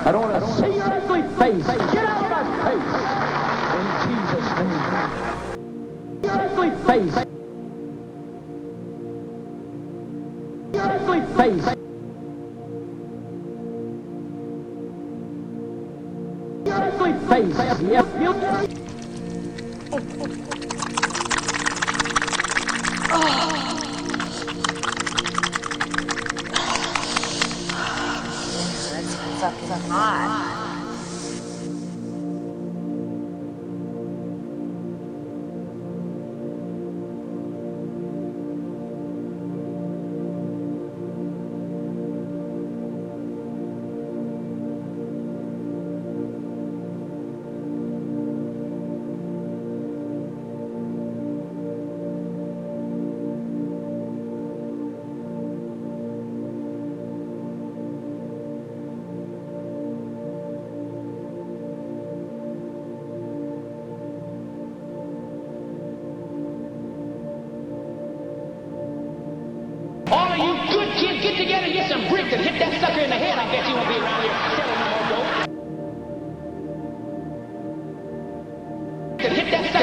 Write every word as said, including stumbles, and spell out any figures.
I don't want to see your ugly face. Get out of my face. In Jesus' name. Your ugly face. Your ugly face. Your ugly face. Yes, you. Fucking hot. All of you good kids, get together and get some bricks and hit that sucker in the head. I bet you won't be around here selling no more dope. And hit that sucker.